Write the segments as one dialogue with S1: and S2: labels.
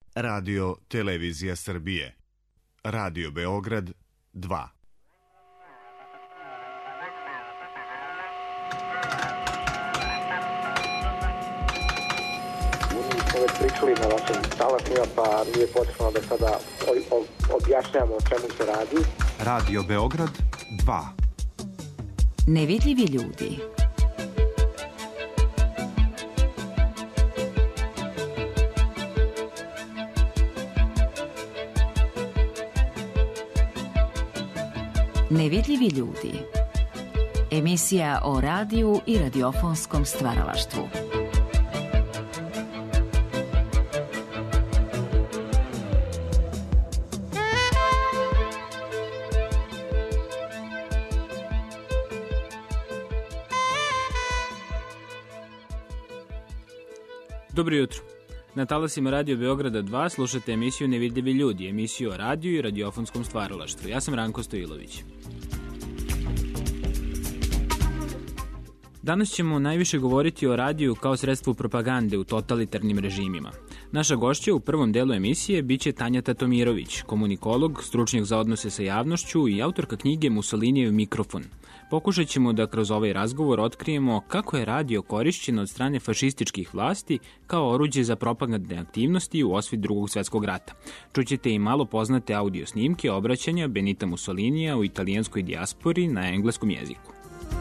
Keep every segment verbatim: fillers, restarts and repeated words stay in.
S1: Radio Televizija Srbije. Radio Beograd dva.
S2: Smo već pričali na vašim talasima, pa nije potrebno da sada objašnjamo o čemu se radi.
S1: Radio Beograd dva.
S3: Nevidljivi ljudi. Nevidljivi ljudi. Emisija o radiju i radiofonskom stvaralaštvu.
S4: Dobro jutro. Na talasima Radio Beograda dva slušate emisiju Nevidljivi ljudi, emisiju o radiju i radiofonskom stvaralaštvu. Ja sam Ranko Stojilović. Danas ćemo najviše govoriti o radiju kao sredstvu propagande u totalitarnim režimima. Naša gošća u prvom delu emisije biće Tanja Tatomirović, komunikolog, stručnjak za odnose sa javnošću i autorka knjige Mussolinijev mikrofon. Pokušat ćemo da kroz ovaj razgovor otkrijemo kako je radio korišćen od strane fašističkih vlasti kao oruđe za propagandne aktivnosti u osvit Drugog svjetskog rata. Čućete i malo poznate audio snimke obraćanja Benita Mussolinija u italijanskoj dijaspori na engleskom jeziku.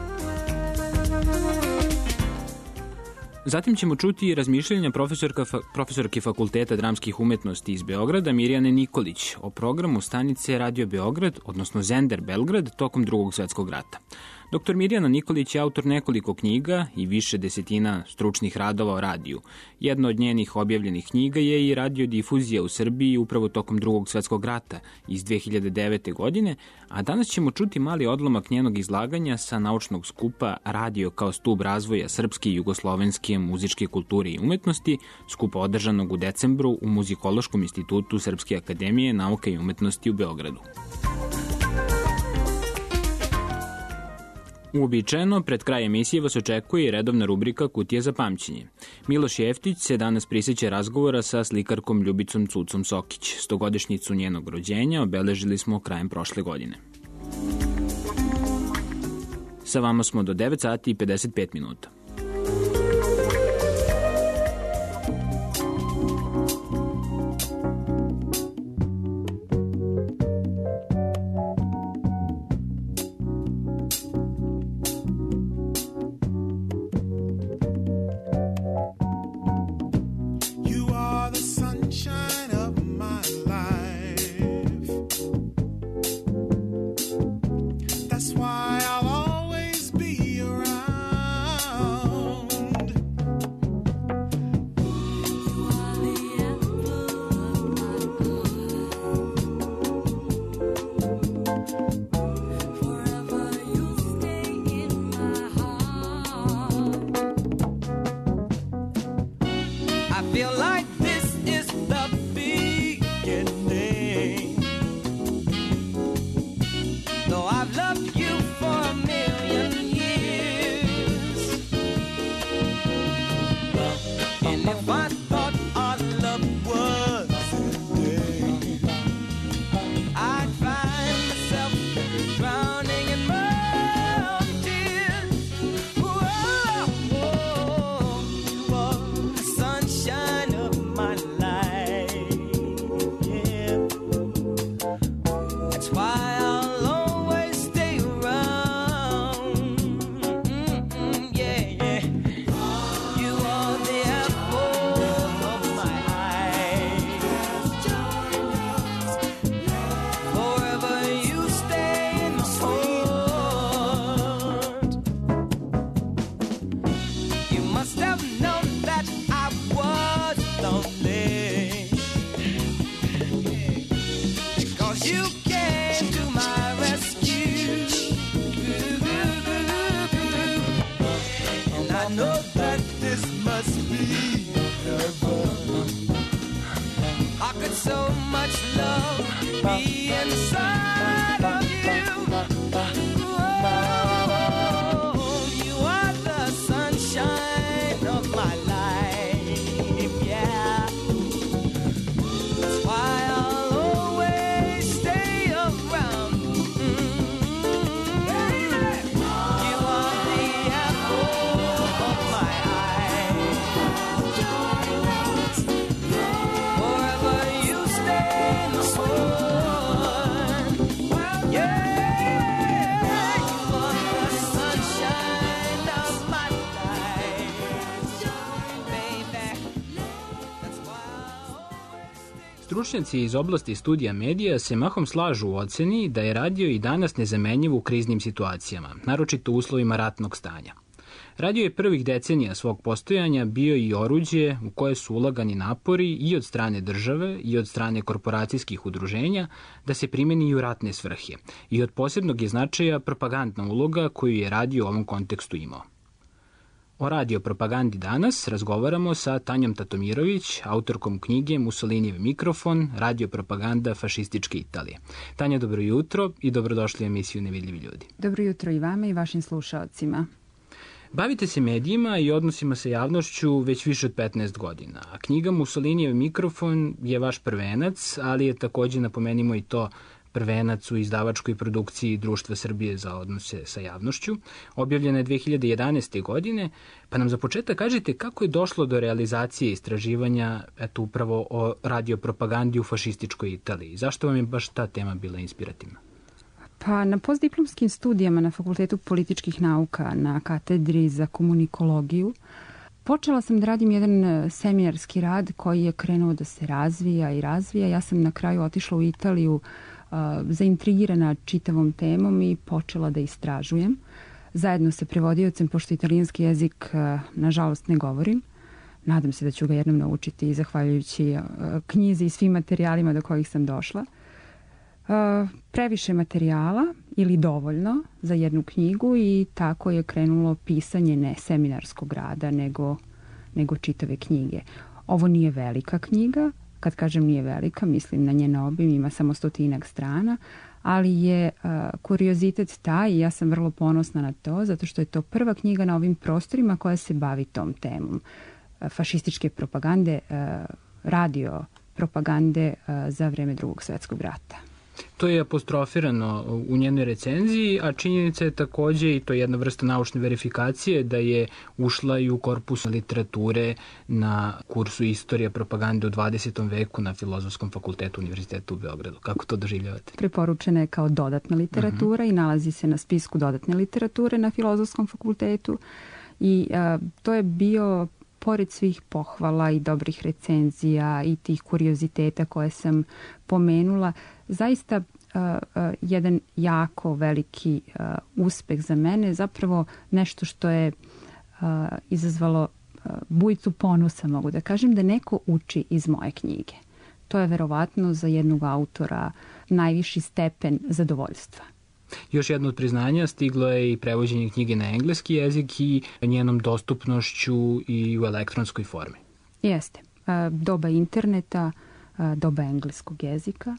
S4: Zatim ćemo čuti razmišljanja profesorka, profesorke Fakulteta dramskih umetnosti iz Beograda Mirjane Nikolić o programu stanice Radio Beograd, odnosno Zender Belgrad, tokom Drugog svjetskog rata. Doktor Mirjana Nikolić je autor nekoliko knjiga i više desetina stručnih radova o radiju. Jedna od njenih objavljenih knjiga je i radiodifuzija u Srbiji upravo tokom Drugog svjetskog rata iz dve hiljade devete. godine, a danas ćemo čuti mali odlomak njenog izlaganja sa naučnog skupa Radio kao stub razvoja srpske i jugoslovenske muzičke kulture i umetnosti, skupa održanog u decembru u Muzikološkom institutu Srpske akademije nauka i umetnosti u Beogradu. Uobičajeno, pred kraj emisije vas očekuje i redovna rubrika Kutija za pamćenje. Miloš Jeftić se danas prisjeća razgovora sa slikarkom Ljubicom Cucom Sokić. Stogodišnjicu njenog rođenja obeležili smo krajem prošle godine. Sa vama smo do devet sati i pedeset pet minuta. Stručnjaci iz oblasti studija medija se mahom slažu u oceni da je radio i danas nezamenjiv u kriznim situacijama, naročito u uslovima ratnog stanja. Radio je prvih decenija svog postojanja bio i oruđe u koje su ulagani napori i od strane države i od strane korporacijskih udruženja da se primeni i u ratne svrhe i od posebnog je značaja propagandna uloga koju je radio u ovom kontekstu imao. O radio propagandi danas razgovaramo sa Tanjom Tatomirović, autorkom knjige Mussolinijev mikrofon, radio propaganda fašističke Italije. Tanja, dobro jutro i dobrodošli u emisiju Nevidljivi ljudi.
S5: Dobro jutro i vama i vašim slušaocima.
S4: Bavite se medijima i odnosima sa javnošću već više od petnaest godina, a knjiga Mussolinijev mikrofon je vaš prvenac, ali je takođe, napomenimo i to, prvenac u izdavačkoj produkciji Društva Srbije za odnose sa javnošću. Objavljena je dve hiljade jedanaeste. godine, pa nam za početak kažete kako je došlo do realizacije istraživanja eto upravo o radiopropagandi u fašističkoj Italiji. Zašto vam je baš ta tema bila inspirativna?
S5: Pa na postdiplomskim studijama na Fakultetu političkih nauka na katedri za komunikologiju počela sam da radim jedan seminarski rad koji je krenuo da se razvija i razvija. Ja sam na kraju otišla u Italiju uh, zaintrigirana čitavom temom i počela da istražujem. Zajedno sa prevodiocem, pošto italijanski jezik uh, nažalost ne govorim. Nadam se da ću ga jednom naučiti zahvaljujući uh, knjizi i svim materijalima do kojih sam došla. Uh, previše materijala ili dovoljno za jednu knjigu i tako je krenulo pisanje ne seminarskog rada nego, nego čitave knjige. Ovo nije velika knjiga, kad kažem nije velika, mislim na njen obim, ima samo stotinak strana, ali je uh, kuriozitet taj i ja sam vrlo ponosna na to, zato što je to prva knjiga na ovim prostorima koja se bavi tom temom. Uh, fašističke propagande, uh, radio propagande uh, za vreme Drugog svetskog rata.
S4: To je apostrofirano u njenoj recenziji, a činjenica je takođe, i to je jedna vrsta naučne verifikacije, da je ušla i u korpus literature na kursu Istorija propagande u dvadesetom veku na Filozofskom fakultetu Univerziteta u Beogradu. Kako to doživljavate?
S5: Preporučena je kao dodatna literatura uh-huh. i nalazi se na spisku dodatne literature na Filozofskom fakultetu i a, to je bio, pored svih pohvala i dobrih recenzija i tih kurioziteta koje sam pomenula, zaista uh, uh, jedan jako veliki uh, uspeh za mene, zapravo nešto što je uh, izazvalo uh, bujicu ponosa, mogu da kažem, da neko uči iz moje knjige. To je verovatno za jednog autora najviši stepen zadovoljstva.
S4: Još jedno od priznanja stiglo je i prevođenje knjige na engleski jezik i njenom dostupnošću i u elektronskoj formi.
S5: Jeste. Doba interneta, doba engleskog jezika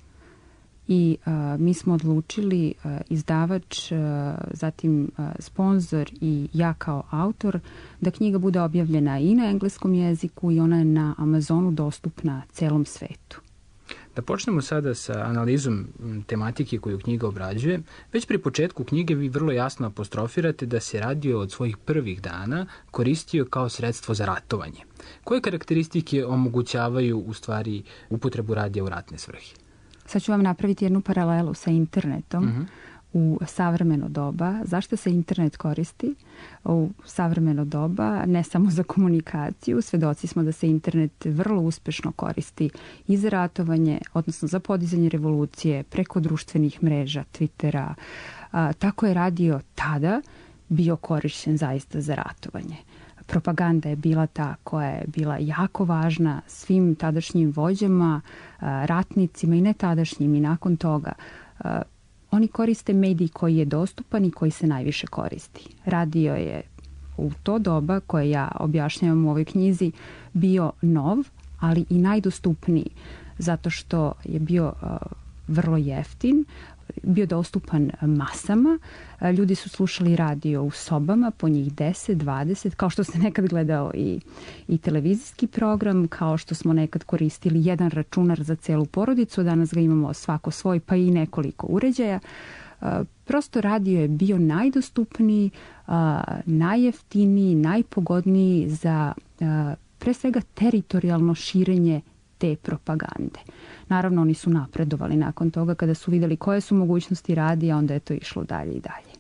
S5: i mi smo odlučili, izdavač, zatim sponzor i ja kao autor, da knjiga bude objavljena i na engleskom jeziku i ona je na Amazonu dostupna celom svetu.
S4: Da počnemo sada sa analizom tematike koju knjiga obrađuje. Već pri početku knjige vi vrlo jasno apostrofirate da se radio od svojih prvih dana koristio kao sredstvo za ratovanje. Koje karakteristike omogućavaju u stvari upotrebu radija u ratne svrhe?
S5: Sad ću vam napraviti jednu paralelu sa internetom. Uh-huh. U savremeno doba. Zašto se internet koristi u savremeno doba? Ne samo za komunikaciju. Svedoci smo da se internet vrlo uspešno koristi i za ratovanje, odnosno za podizanje revolucije preko društvenih mreža, Twittera. A, tako je radio tada bio korišćen zaista za ratovanje. Propaganda je bila ta koja je bila jako važna svim tadašnjim vođama, a, ratnicima i ne tadašnjim i nakon toga. A, Oni koriste medij koji je dostupan i koji se najviše koristi. Radio je u to doba koje ja objašnjavam u ovoj knjizi bio nov, ali i najdostupniji, zato što je bio uh, vrlo jeftin, bio dostupan masama. Ljudi su slušali radio u sobama, po njih deset, dvadeset, kao što se nekad gledao i, i televizijski program, kao što smo nekad koristili jedan računar za celu porodicu, danas ga imamo svako svoj, pa i nekoliko uređaja. Prosto radio je bio najdostupniji, najjeftiniji, najpogodniji za pre svega teritorijalno širenje te propagande. Naravno, oni su napredovali nakon toga kada su videli koje su mogućnosti radija, onda je to išlo dalje i dalje.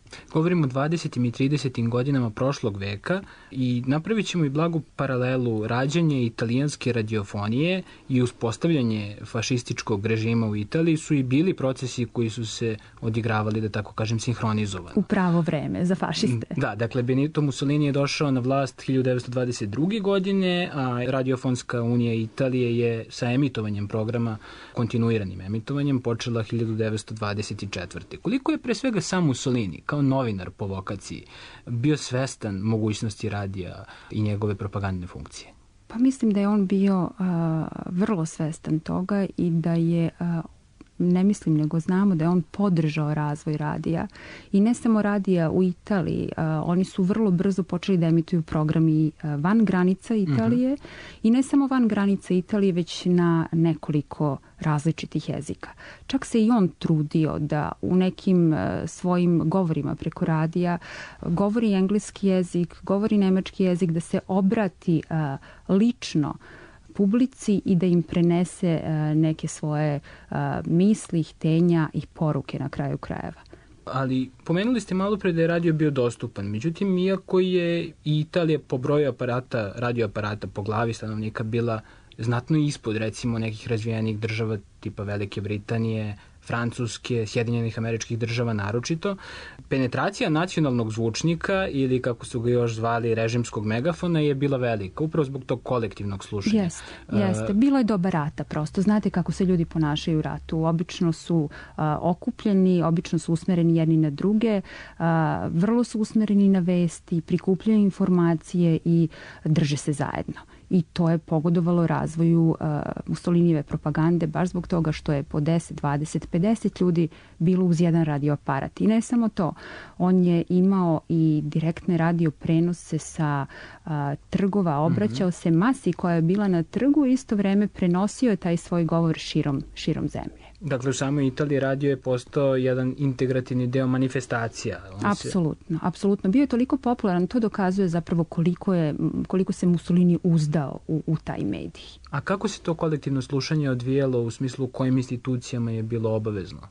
S4: Govorimo o dvadesetim i tridesetim godinama prošlog veka i napravit ćemo i blagu paralelu rađanje italijanske radiofonije i uspostavljanje fašističkog režima u Italiji su i bili procesi koji su se odigravali, da tako kažem, sinhronizovano.
S5: U pravo vreme za fašiste.
S4: Da, dakle, Benito Mussolini je došao na vlast hiljadu devetsto dvadeset druge. godine, a Radiofonska unija Italije je sa emitovanjem programa, kontinuiranim emitovanjem, počela hiljadu devetsto dvadeset četvrte. Koliko je pre svega sam Mussolini, kao novinar po vokaciji, bio svestan mogućnosti radija i njegove propagandne funkcije?
S5: Pa mislim da je on bio uh, vrlo svestan toga i da je, uh, ne mislim nego znamo da je on podržao razvoj radija i ne samo radija u Italiji. Uh, oni su vrlo brzo počeli da emituju programi uh, van granica Italije mm-hmm. i ne samo van granica Italije, već na nekoliko različitih jezika. Čak se i on trudio da u nekim uh, svojim govorima preko radija govori engleski jezik, govori nemački jezik, da se obrati uh, lično publici i da im prenese uh, neke svoje uh, misli, htenja i poruke na kraju krajeva.
S4: Ali pomenuli ste malo pre da je radio bio dostupan. Međutim, iako je i Italija po broju aparata, radioaparata po glavi stanovnika bila znatno ispod, recimo, nekih razvijenih država tipa Velike Britanije, Francuske, Sjedinjenih Američkih Država naročito, penetracija nacionalnog zvučnika ili, kako su ga još zvali, režimskog megafona je bila velika, upravo zbog tog kolektivnog slušanja.
S5: Jeste, jeste. Bilo je doba rata, prosto. Znate kako se ljudi ponašaju u ratu. Obično su uh, okupljeni, obično su usmereni jedni na druge, uh, vrlo su usmereni na vesti, prikupljaju informacije i drže se zajedno. I to je pogodovalo razvoju uh, Mussolinijeve propagande, baš zbog toga što je po deset, dvadeset, pedeset ljudi bilo uz jedan radioaparat. I ne samo to, on je imao i direktne radio prenose sa uh, trgova, obraćao mm-hmm. se masi koja je bila na trgu i isto vreme prenosio je taj svoj govor širom, širom zemlje.
S4: Dakle, u samoj Italiji radio je postao jedan integrativni deo manifestacija. On
S5: apsolutno, se... apsolutno. Bio je toliko popularan, to dokazuje zapravo koliko, je, koliko se Mussolini uzdao u, u taj medij.
S4: A kako se to kolektivno slušanje odvijalo u smislu kojim institucijama je bilo obavezno?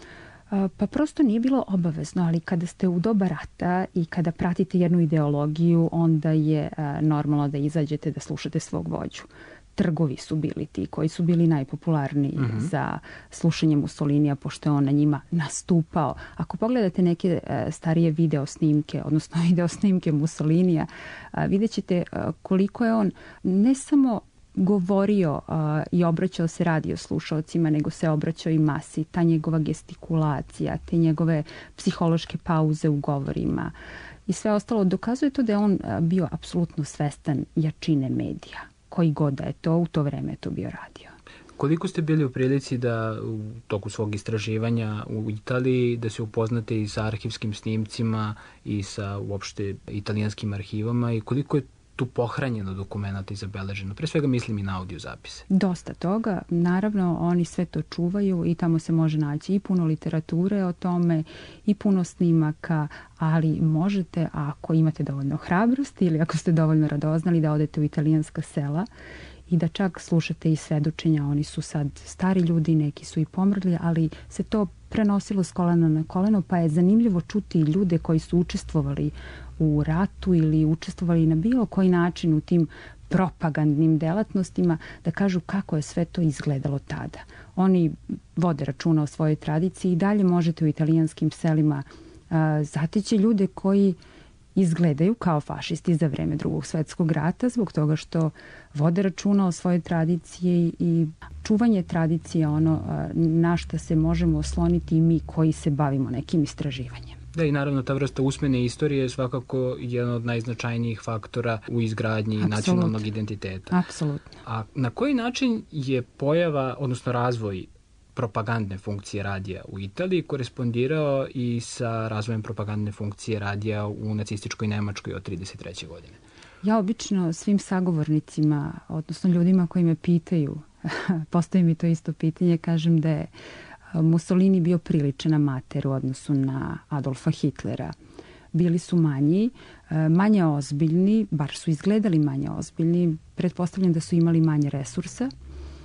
S5: Pa prosto nije bilo obavezno, ali kada ste u doba rata i kada pratite jednu ideologiju, onda je normalno da izađete da slušate svog vođu. Trgovi su bili ti koji su bili najpopularniji mm-hmm. za slušanje Mussolinija, pošto je on na njima nastupao. Ako pogledate neke uh, starije video snimke, odnosno video snimke Mussolinija, uh, vidjet ćete uh, koliko je on ne samo govorio uh, i obraćao se radio slušalcima, nego se obraćao i masi. Ta njegova gestikulacija, te njegove psihološke pauze u govorima i sve ostalo dokazuje to da je on uh, bio apsolutno svestan jačine medija. Koji god da je to, u to vreme je to bio radio.
S4: Koliko ste bili u prilici da u toku svog istraživanja u Italiji da se upoznate i sa arhivskim snimcima i sa uopšte italijanskim arhivama i koliko je tu pohranjeno dokumenta i zabeleženo? Pre svega mislim i na audio zapise.
S5: Dosta toga. Naravno, oni sve to čuvaju i tamo se može naći i puno literature o tome i puno snimaka, ali možete, ako imate dovoljno hrabrosti ili ako ste dovoljno radoznali, da odete u italijanska sela i da čak slušate i svedočenja. Oni su sad stari ljudi, neki su i pomrli, ali se to prenosilo s kolena na koleno, pa je zanimljivo čuti ljude koji su učestvovali u ratu ili učestvovali na bilo koji način u tim propagandnim delatnostima, da kažu kako je sve to izgledalo tada. Oni vode računa o svojoj tradiciji i dalje možete u italijanskim selima uh, zateći ljude koji izgledaju kao fašisti za vreme Drugog svetskog rata zbog toga što vode računa o svojoj tradiciji i čuvanje tradicije ono na šta se možemo osloniti i mi koji se bavimo nekim istraživanjem.
S4: Da, i naravno ta vrsta usmene istorije je svakako jedan od najznačajnijih faktora u izgradnji Absolut. nacionalnog identiteta.
S5: Apsolutno.
S4: A na koji način je pojava, odnosno razvoj propagandne funkcije radija u Italiji korespondirao i sa razvojem propagandne funkcije radija u nacističkoj Nemačkoj od trideset treće godine?
S5: Ja obično svim sagovornicima, odnosno ljudima koji me pitaju, postoji mi to isto pitanje, kažem da je Mussolini bio priličan amater u odnosu na Adolfa Hitlera. Bili su manji, manje ozbiljni, bar su izgledali manje ozbiljni, pretpostavljam da su imali manje resursa,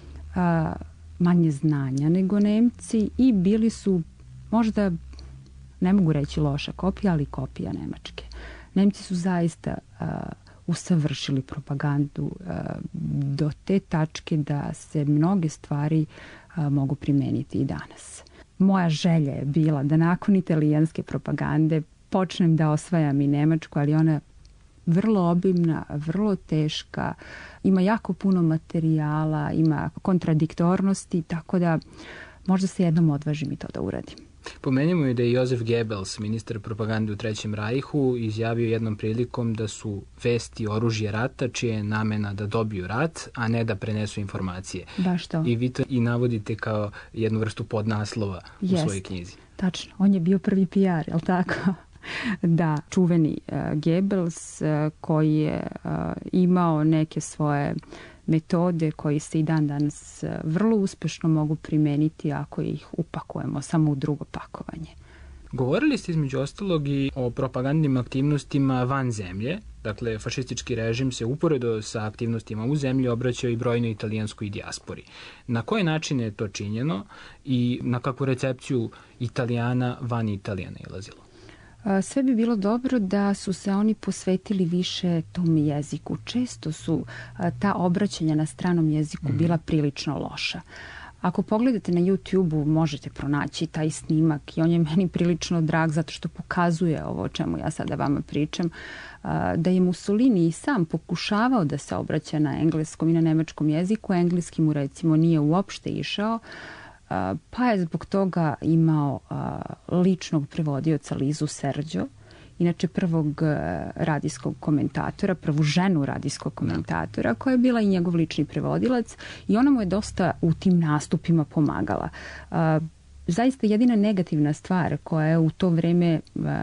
S5: manje znanja nego Nemci i bili su možda ne mogu reći loša kopija, ali kopija Nemačke. Nemci su zaista uh, usavršili propagandu uh, do te tačke da se mnoge stvari uh, mogu primeniti i danas. Moja želja je bila da nakon italijanske propagande počnem da osvajam i Nemačku, ali ona vrlo obimna, vrlo teška, ima jako puno materijala, ima kontradiktornosti, tako da možda se jednom odvažim i to da uradim.
S4: Pomenimo je da je Josef Goebbels, ministar propagande u Trećem rajhu, izjavio jednom prilikom da su vesti oružje rata, čija je namena da dobiju rat, a ne da prenesu informacije.
S5: Baš to.
S4: I vi to i navodite kao jednu vrstu podnaslova u
S5: Jest,
S4: svojoj knjizi.
S5: Tačno. On je bio prvi P R, je li tako? Da, čuveni uh, Goebbels uh, koji je uh, imao neke svoje metode koji se i dan danas uh, vrlo uspešno mogu primeniti ako ih upakujemo samo u drugo pakovanje.
S4: Govorili ste između ostalog i o propagandnim aktivnostima van zemlje. Dakle, fašistički režim se uporedo sa aktivnostima u zemlji obraćao i brojnoj italijanskoj dijaspori. Na koje načine je to činjeno i na kakvu recepciju Italijana van Italije nailazilo?
S5: Sve bi bilo dobro da su se oni posvetili više tom jeziku. Često su ta obraćanja na stranom jeziku bila prilično loša. Ako pogledate na YouTube-u možete pronaći taj snimak i on je meni prilično drag zato što pokazuje ovo o čemu ja sada vama pričam, da je Mussolini i sam pokušavao da se obraća na engleskom i na nemačkom jeziku, engleski mu recimo nije uopšte išao, pa je zbog toga imao ličnog prevodioca Lizu Serđo, inače prvog radijskog komentatora, prvu ženu radijskog komentatora, koja je bila i njegov lični prevodilac i ona mu je dosta u tim nastupima pomagala. Zaista jedina negativna stvar koja je u to vreme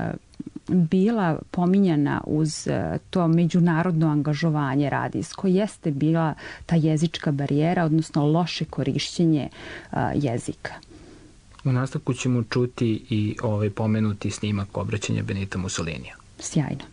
S5: bila pominjana uz to međunarodno angažovanje radijsko jeste bila ta jezička barijera, odnosno loše korišćenje jezika.
S4: U nastavku ćemo čuti i ovaj pomenuti snimak obraćanja Benita Mussolinija.
S5: Sjajno.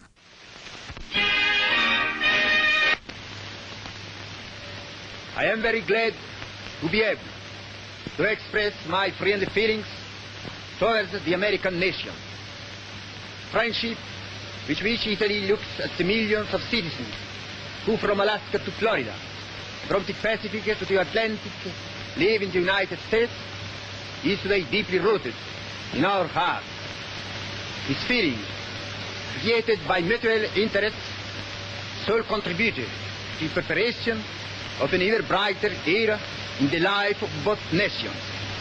S6: I am very glad to be able to express my friendly feelings towards the American nation. Friendship with which Italy looks at the millions of citizens who from Alaska to Florida, from the Pacific to the Atlantic, live in the United States, is today deeply rooted in our hearts. This feeling, created by mutual interests, so contributed to the preparation of an ever brighter era in the life of both nations.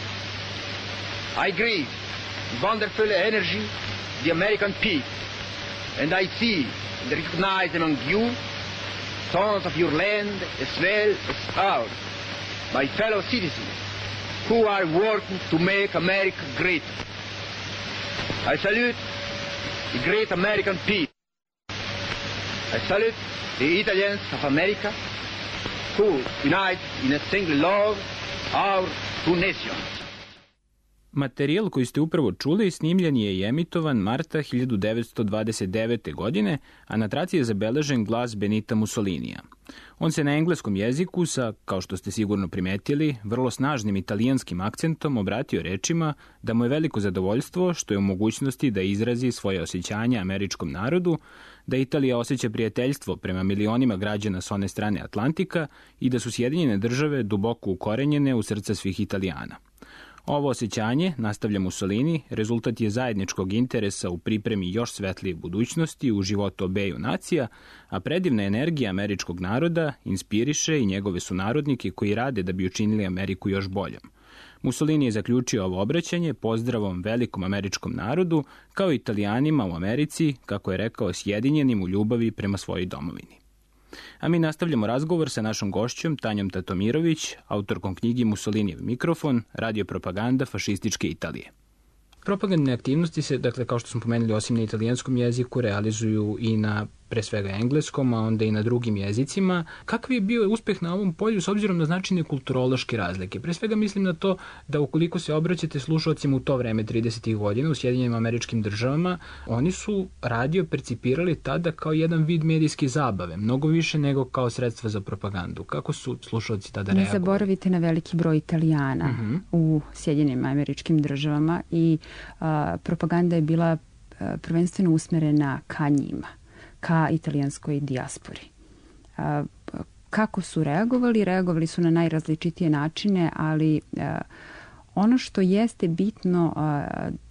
S6: I grieve the wonderful energy of the American people, and I see and recognize among you sons of your land as well as ours, my fellow citizens, who are working to make America great. I salute the great American people. I salute the Italians of America, who unite in a single love our two nations.
S4: Materijal koji ste upravo čuli snimljen je i emitovan marta hiljadu devetsto dvadeset devete. godine, a na traci je zabeležen glas Benita Mussolinija. On se na engleskom jeziku sa, kao što ste sigurno primetili, vrlo snažnim italijanskim akcentom obratio rečima da mu je veliko zadovoljstvo što je u mogućnosti da izrazi svoje osjećanja američkom narodu, da Italija osjeća prijateljstvo prema milionima građana s one strane Atlantika i da su Sjedinjene države duboko ukorenjene u srca svih Italijana. Ovo osjećanje, nastavlja Mussolini, rezultat je zajedničkog interesa u pripremi još svetlije budućnosti u životu obeju nacija, a predivna energija američkog naroda inspiriše i njegove sunarodnike koji rade da bi učinili Ameriku još boljom. Mussolini je zaključio ovo obraćanje pozdravom velikom američkom narodu, kao i Italijanima u Americi, kako je rekao, sjedinjenim u ljubavi prema svojoj domovini. A mi nastavljamo razgovor sa našom gošćom Tanjom Tatomirović, autorkom knjigi Mussolinijev mikrofon, radio propaganda fašističke Italije. Propagandne aktivnosti se, dakle, kao što smo pomenuli, osim na italijanskom jeziku, realizuju i na pre svega engleskom, a onda i na drugim jezicima. Kakav je bio uspeh na ovom polju s obzirom na značajne kulturološke razlike? Pre svega mislim na to da ukoliko se obraćate slušalcima u to vreme tridesetih godina u Sjedinjenim Američkim Državama, oni su radio percipirali tada kao jedan vid medijske zabave, mnogo više nego kao sredstva za propagandu. Kako su slušalci tada reagovali?
S5: Ne zaboravite na veliki broj Italijana uh-huh. u Sjedinjenim Američkim Državama i a, propaganda je bila a, prvenstveno usmerena ka njima, ka italijanskoj dijaspori. A, kako su reagovali? Reagovali su na najrazličitije načine, ali a, ono što jeste bitno a,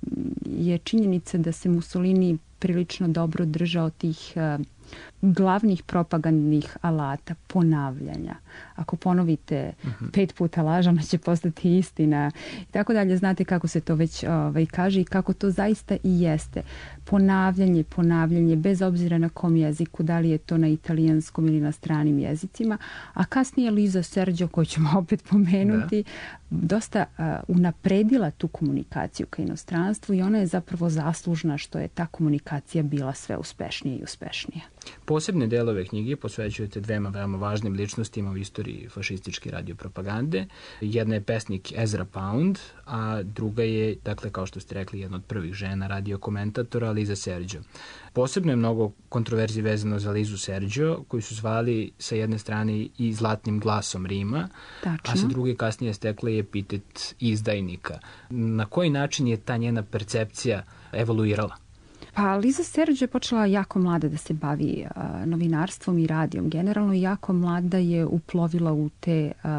S5: je činjenica da se Mussolini prilično dobro držao tih a, glavnih propagandnih alata, ponavljanja. Ako ponovite uh-huh. pet puta laž, ona će postati istina i tako dalje. Znate kako se to već ovaj, kaže i kako to zaista i jeste. Ponavljanje, ponavljanje, bez obzira na kom jeziku, da li je to na italijanskom ili na stranim jezicima. A kasnije Liza Sergio, koju ćemo opet pomenuti, da. dosta uh, unapredila tu komunikaciju ka inostranstvu i ona je zapravo zaslužna što je ta komunikacija bila sve uspešnija i uspešnija.
S4: Posebne delove knjige posvećujete dvema veoma važnim ličnostima u istoriji fašističke radiopropagande. Jedna je pesnik Ezra Pound, a druga je, dakle, kao što ste rekli, jedna od prvih žena radiokomentatora, Liza Sergio. Posebno je mnogo kontroverzi vezano za Lizu Sergio, koju su zvali sa jedne strane i zlatnim glasom Rima,
S5: Tačno.
S4: a sa druge kasnije stekla je epitet izdajnika. Na koji način je ta njena percepcija evoluirala?
S5: Pa Liza Sergio je počela jako mlada da se bavi uh, novinarstvom i radijom. Generalno jako mlada je uplovila u te uh,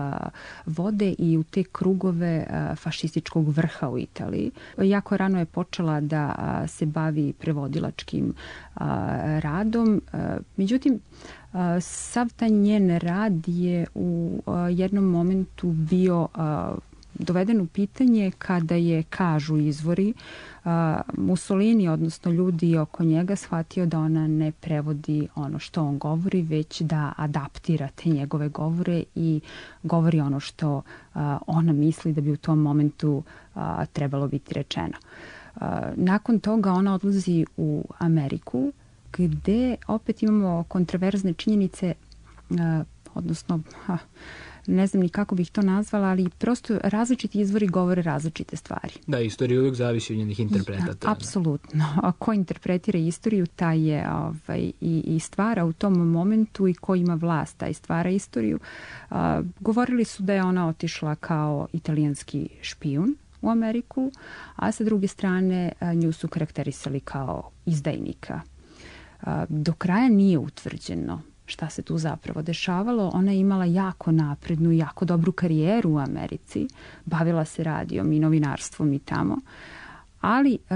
S5: vode i u te krugove uh, fašističkog vrha u Italiji. Jako rano je počela da uh, se bavi prevodilačkim uh, radom. Uh, međutim, uh, sav taj njen rad je u uh, jednom momentu bio uh, doveden u pitanje kada je, kažu izvori, uh, Mussolini, odnosno ljudi oko njega, shvatio da ona ne prevodi ono što on govori, već da adaptira te njegove govore i govori ono što uh, ona misli da bi u tom momentu uh, trebalo biti rečeno. Uh, nakon toga ona odlazi u Ameriku, gde opet imamo kontroverzne činjenice, uh, odnosno... Uh, ne znam ni kako bih to nazvala, ali prosto različiti izvori govore različite stvari.
S4: Da, istorija uvijek zavisi od njenih interpretatora.
S5: Apsolutno. A ko interpretira istoriju, taj je ovaj, i, i stvara u tom momentu i ko ima vlast, taj stvara istoriju. A, govorili su da je ona otišla kao italijanski špijun u Ameriku, a sa druge strane a, nju su karakterisali kao izdajnika. A, do kraja nije utvrđeno šta se tu zapravo dešavalo. Ona je imala jako naprednu, jako dobru karijeru u Americi, bavila se radijom i novinarstvom i tamo, ali uh,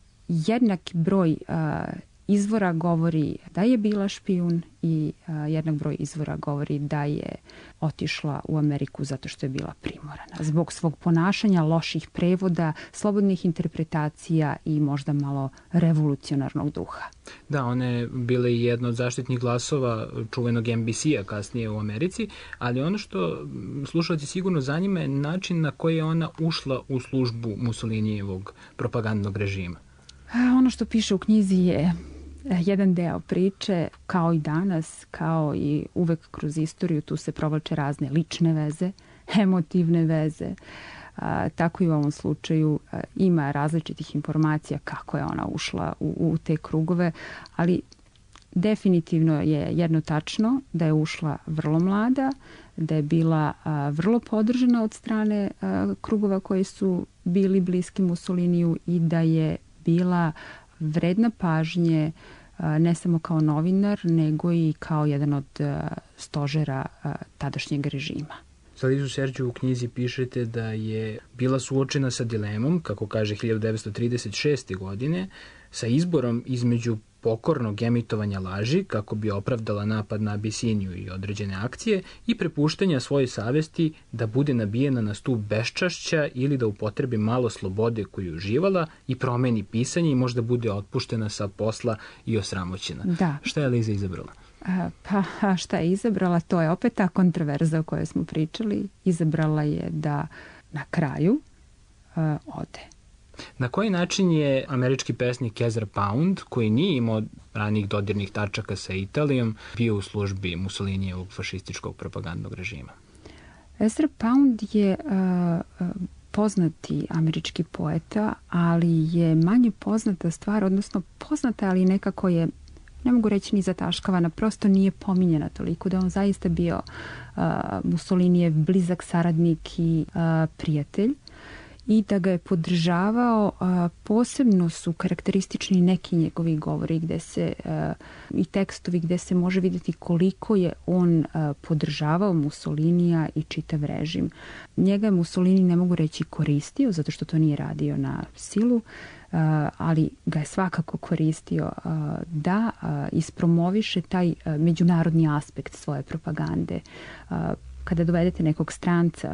S5: jednaki broj uh, izvora govori da je bila špijun i uh, jednak broj izvora govori da je otišla u Ameriku zato što je bila primorana. Zbog svog ponašanja, loših prevoda, slobodnih interpretacija i možda malo revolucionarnog duha.
S4: Da, ona je bila i jedna od zaštitnih glasova čuvenog en bi si-a kasnije u Americi, ali ono što slušalci sigurno zanima je način na koji je ona ušla u službu Mussolinijevog propagandnog režima.
S5: A ono što piše u knjizi je jedan deo priče, kao i danas, kao i uvek kroz istoriju, tu se provlače razne lične veze, emotivne veze. A, tako i u ovom slučaju a, ima različitih informacija kako je ona ušla u, u te krugove, ali definitivno je jedno tačno da je ušla vrlo mlada, da je bila a, vrlo podržana od strane a, krugova koji su bili bliski Mussoliniju i da je bila vredna pažnje ne samo kao novinar, nego i kao jedan od stožera tadašnjeg režima.
S4: Za Lizu Sergio u knjizi pišete da je bila suočena sa dilemom, kako kaže hiljadu devetsto trideset šeste. godine, sa izborom između pokornog emitovanja laži kako bi opravdala napad na Abisiniju i određene akcije i prepuštanja svoje savesti da bude nabijena na stup beščašća ili da upotrebi malo slobode koju je uživala i promeni pisanje i možda bude otpuštena sa posla i osramoćena.
S5: Da.
S4: Šta je Liza izabrala?
S5: Pa šta je izabrala? To je opet ta kontroverza o kojoj smo pričali. Izabrala je da na kraju uh, ode.
S4: Na koji način je američki pesnik Ezra Pound, koji nije imao ranih dodirnih tačaka sa Italijom, bio u službi Mussolinijevog fašističkog propagandnog režima?
S5: Ezra Pound je uh, poznati američki poeta, ali je manje poznata stvar, odnosno poznata, ali nekako je, ne mogu reći ni zataškavana, prosto nije pominjena toliko, da on zaista bio uh, Mussolinijev blizak saradnik i uh, prijatelj i da ga je podržavao. Uh, posebno su karakteristični neki njegovi govori gde se, uh, i tekstovi gde se može vidjeti koliko je on uh, podržavao Mussolinija i čitav režim. Njega je Mussolini, ne mogu reći, koristio, zato što to nije radio na silu, uh, ali ga je svakako koristio uh, da uh, ispromoviše taj uh, međunarodni aspekt svoje propagande. Uh, kada dovedete nekog stranca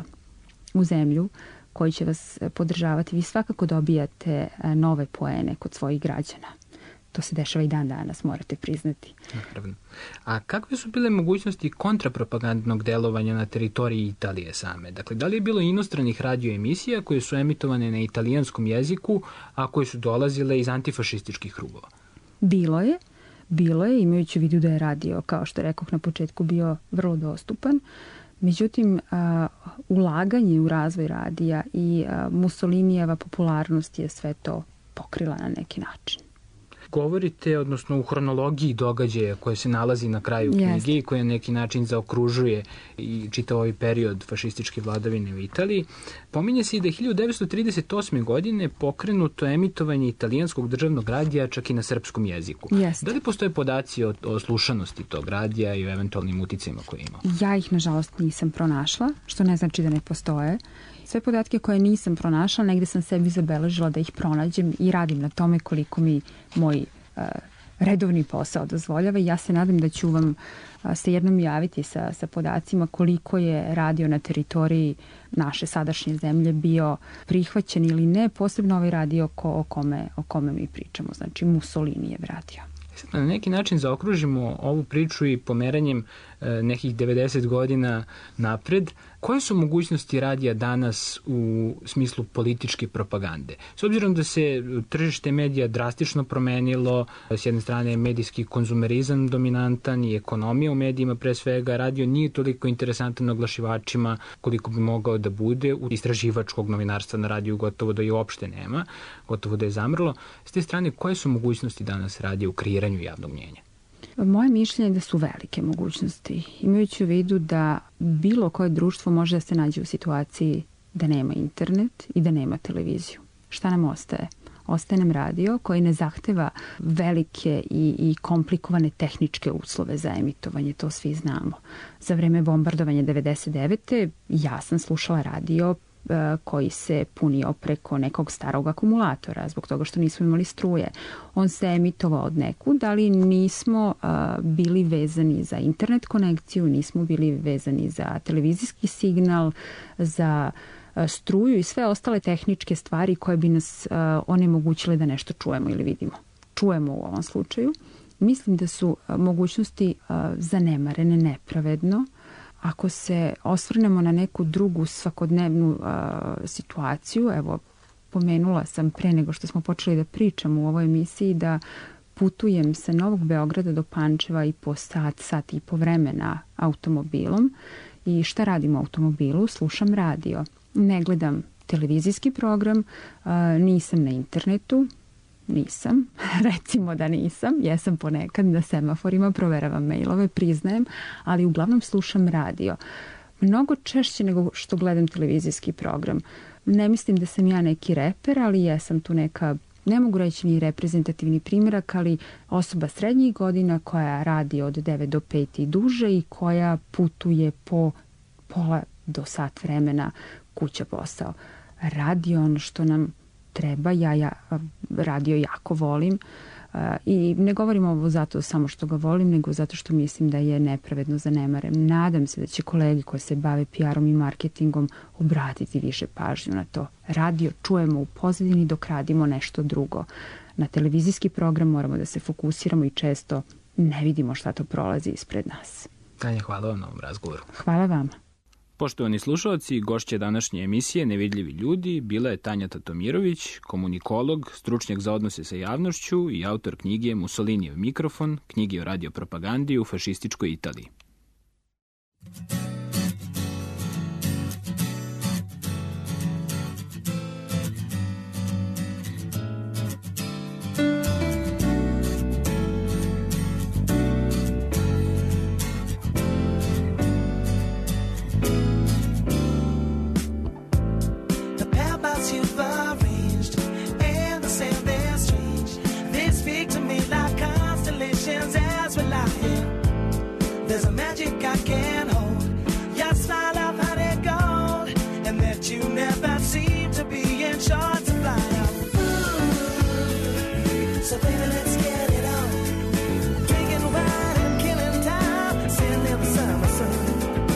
S5: u zemlju koji će vas podržavati, vi svakako dobijate nove poene kod svojih građana. To se dešava i dan danas, morate priznati.
S4: Naravno. A kakve su bile mogućnosti kontrapropagandnog delovanja na teritoriji Italije same? Dakle, da li je bilo inostranih radio emisija koje su emitovane na italijanskom jeziku, a koje su dolazile iz antifašističkih krugova?
S5: Bilo je. Bilo je, imajući u vidu da je radio, kao što rekoh na početku, bio vrlo dostupan. Međutim, uh, ulaganje u razvoj radija i uh, Mussolinijeva popularnost je sve to pokrila na neki način.
S4: Govorite, odnosno u hronologiji događaja koje se nalazi na kraju knjige
S5: Jeste.
S4: i koje na neki način zaokružuje i čitav ovaj period fašističke vladavine u Italiji, pominje se i da je hiljadu devetsto trideset osme. godine pokrenuto emitovanje italijanskog državnog radija čak i na srpskom jeziku.
S5: Jeste.
S4: Da li postoje podaci o, o slušanosti tog radija i o eventualnim uticajima koje ima?
S5: Ja ih, nažalost, nisam pronašla, što ne znači da ne postoje. Sve podatke koje nisam pronašla, negde sam sebi zabeležila da ih pronađem i radim na tome koliko mi moj uh, redovni posao dozvoljava. Ja se nadam da ću vam uh, se jednom javiti sa, sa podacima koliko je radio na teritoriji naše sadašnje zemlje bio prihvaćen ili ne, posebno ovaj radio ko, o, kome, o kome mi pričamo, znači Mussolinijev radio.
S4: Na neki način zaokružimo ovu priču i pomeranjem e, nekih devedeset godina napred. Koje su mogućnosti radija danas u smislu političke propagande? S obzirom da se tržište medija drastično promenilo, s jedne strane je medijski konzumerizam dominantan i ekonomija u medijima pre svega, radio nije toliko interesantan oglašivačima koliko bi mogao da bude. U istraživačkog novinarstva na radiju gotovo da i uopšte nema, gotovo da je zamrlo. S te strane, koje su mogućnosti danas radija u kreiranju javnog mnjenja?
S5: Moje mišljenje je da su velike mogućnosti, imajući u vidu da bilo koje društvo može da se nađe u situaciji da nema internet i da nema televiziju. Šta nam ostaje? Ostaje nam radio koji ne zahteva velike i, i komplikovane tehničke uslove za emitovanje, to svi znamo. Za vreme bombardovanja devedeset devete. ja sam slušala radio koji se punio preko nekog starog akumulatora zbog toga što nismo imali struje. On se emitovao od nekud, ali nismo uh, bili vezani za internet konekciju, nismo bili vezani za televizijski signal, za uh, struju i sve ostale tehničke stvari koje bi nas uh, onemogućile da nešto čujemo ili vidimo. Čujemo u ovom slučaju. Mislim da su uh, mogućnosti uh, zanemarene nepravedno. Ako se osvrnemo na neku drugu svakodnevnu uh, situaciju, evo, pomenula sam pre nego što smo počeli da pričamo u ovoj emisiji da putujem sa Novog Beograda do Pančeva i po sat, sat i po vremena automobilom. I šta radim u automobilu? Slušam radio. Ne gledam televizijski program, uh, nisam na internetu, nisam, recimo da nisam, jesam ponekad na semaforima, proveravam mailove, priznajem, ali uglavnom slušam radio. Mnogo češće nego što gledam televizijski program. Ne mislim da sam ja neki reper, ali jesam tu neka, ne mogu reći ni reprezentativni primjerak, ali osoba srednjih godina koja radi od devet do pet i duže i koja putuje po pola do sat vremena kuća posao. Radio ono što nam treba, ja, ja radio jako volim uh, i ne govorim ovo zato samo što ga volim, nego zato što mislim da je nepravedno zanemaren. Nadam se da će kolege koji se bave P R-om i marketingom obratiti više pažnju na to. Radio čujemo u pozadini dok radimo nešto drugo. Na televizijski program moramo da se fokusiramo i često ne vidimo šta to prolazi ispred nas.
S4: Tanja, hvala vam na ovom razgovoru.
S5: Hvala vama.
S4: Poštovani slušalci, gošća današnje emisije Nevidljivi ljudi bila je Tanja Tatomirović, komunikolog, stručnjak za odnose sa javnošću i autor knjige Mussolinijev mikrofon, knjige o radiopropagandi u fašističkoj Italiji.
S7: You've arranged and the same they're strange. They speak to me like constellations as we lie here. There's a magic I can't hold. Your smile of honey gold, and that you never seem to be in short supply of. Ooh, so baby, let's get it on. Drinking wine and killing time, sitting in the summer sun.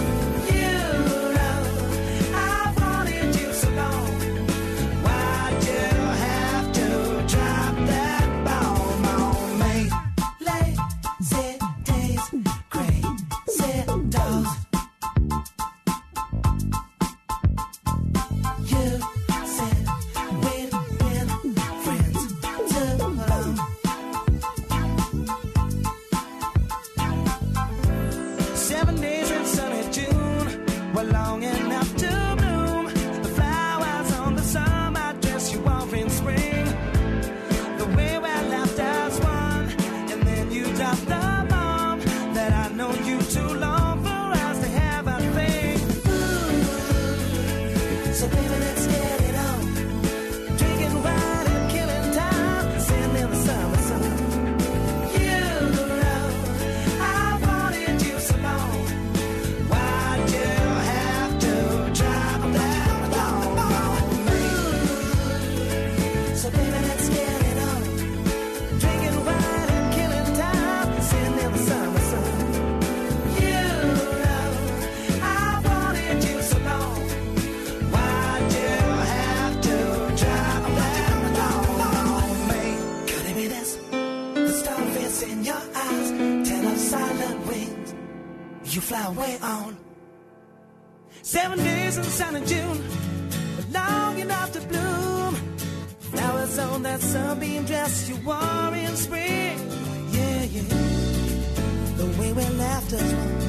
S7: Seven days in sunny June, long enough to bloom. Flowers on that sunbeam dress you wore in spring. Yeah, yeah, the way we laughed as one.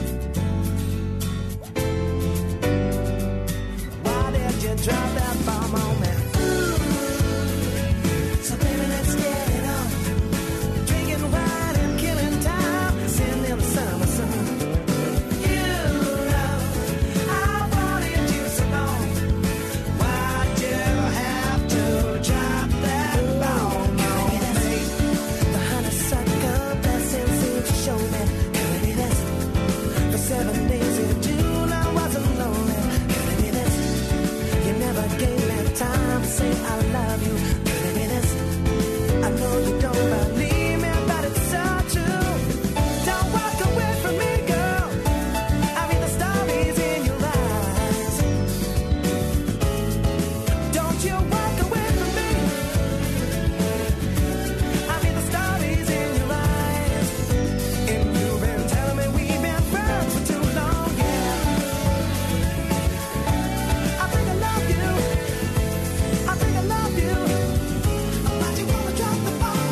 S7: Why did you drop that bomb on me? So baby, let's get it on. Drinking wine and killing time, sitting in the summer sun. Seven days in June, I wasn't lonely. Could it be this? You never gave me time to say I love you. Could it be this? I know you don't believe me, but it's so true. Don't walk away from me, girl. I read the stories in your eyes. Don't you walk away from me. I read the stories in your eyes. And you've been telling me we've been friends for too long, yeah. I think I love you. I think I love you. But you wanna drop the ball.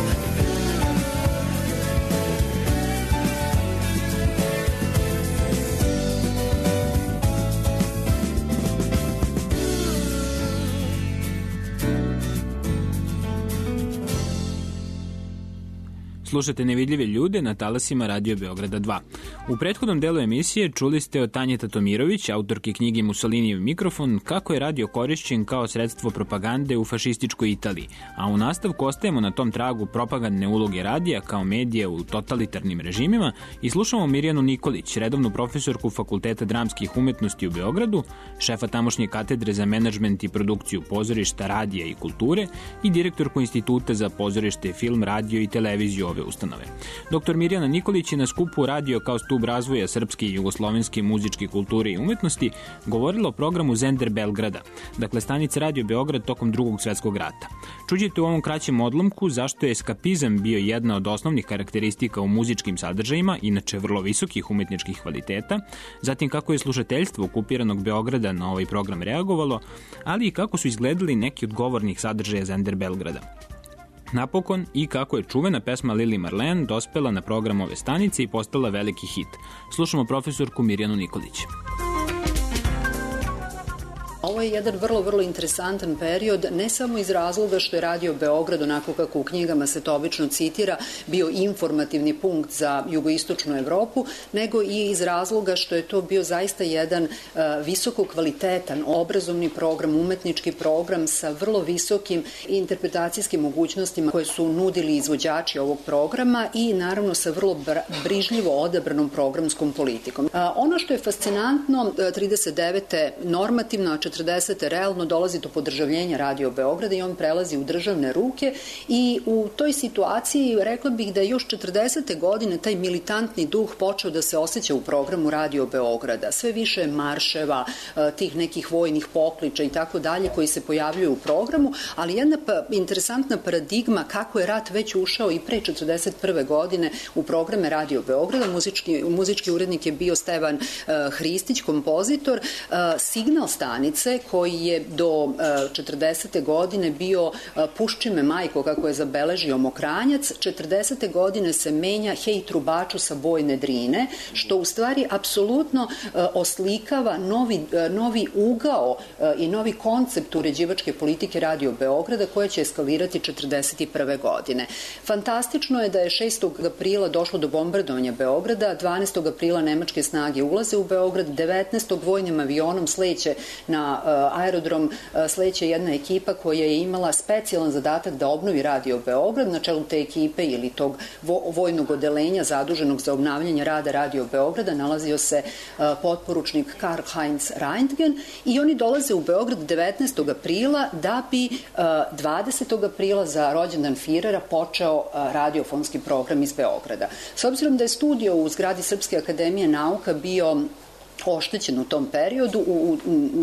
S4: Slušate Nevidljive ljude na talasima Radio Beograda dva. U prethodnom delu emisije čuli ste od Tanje Tatomirović, autorke knjige Mussolinijev mikrofon, kako je radio korišćen kao sredstvo propagande u fašističkoj Italiji, a u nastavku ostajemo na tom tragu propagandne uloge radija kao medija u totalitarnim režimima i slušamo Mirjanu Nikolić, redovnu profesorku Fakulteta dramskih umetnosti u Beogradu, šefa tamošnje katedre za menadžment i produkciju pozorišta, radija i kulture i direktorku Instituta za pozorište, film, radio i televiziju ove ustanove. doktor Mirjana Nikolić je na skupu Radio kao stub razvoja srpske i jugoslovenske muzičke kulture i umetnosti govorila o programu Zender Belgrada, dakle stanice Radio Beograd tokom drugog svetskog rata. Čuđite u ovom kraćem odlomku zašto je eskapizam bio jedna od osnovnih karakteristika u muzičkim sadržajima, inače vrlo visokih umetničkih kvaliteta, zatim kako je slušateljstvo okupiranog Beograda na ovaj program reagovalo, ali i kako su izgledali neki od govornih sadržaja Zender Belgrada. Napokon i kako je čuvena pesma Lili Marlen dospela na program ove stanice i postala veliki hit. Slušamo profesorku Mirjanu Nikolić.
S8: Ovo je jedan vrlo, vrlo interesantan period, ne samo iz razloga što je Radio Beograd, onako kako u knjigama se to obično citira, bio informativni punkt za jugoistočnu Evropu, nego i iz razloga što je to bio zaista jedan uh, visoko kvalitetan obrazovni program, umetnički program sa vrlo visokim interpretacijskim mogućnostima koje su nudili izvođači ovog programa i naravno sa vrlo brižljivo odabranom programskom politikom. Uh, ono što je fascinantno, trideset devete normativno, a četrdesete realno dolazi do podržavljenja Radio Beograda i on prelazi u državne ruke i u toj situaciji rekla bih da je još četrdesete godine taj militantni duh počeo da se osjeća u programu Radio Beograda. Sve više marševa, tih nekih vojnih pokliča i tako dalje koji se pojavljuju u programu, ali jedna pa, interesantna paradigma kako je rat već ušao i pre četrdeset prve godine u programe Radio Beograda. Muzički, muzički urednik je bio Stevan uh, Hristić, kompozitor. Uh, Signal stanice koji je do četrdesete godine bio Pušči me majko, kako je zabeležio Mokranjac. četrdesete godine se menja Hej trubaču sa Bojne Drine, što u stvari apsolutno oslikava novi, novi ugao i novi koncept uređivačke politike Radio Beograda koja će eskalirati četrdeset prve godine. Fantastično je da je šestog aprila došlo do bombardovanja Beograda, dvanaestog aprila nemačke snage ulaze u Beograd, devetnaestog vojnim avionom sleće na aerodrom sleće jedna ekipa koja je imala specijalan zadatak da obnovi Radio Beograd. Na čelu te ekipe ili tog vojnog odelenja zaduženog za obnavljanje rada Radio Beograda nalazio se potporučnik Karl Heinz Reintgen i oni dolaze u Beograd devetnaestog aprila da bi dvadesetog aprila za rođendan Firera počeo radiofonski program iz Beograda. S obzirom da je studio u zgradi Srpske akademije nauka bio oštećen u tom periodu u, u,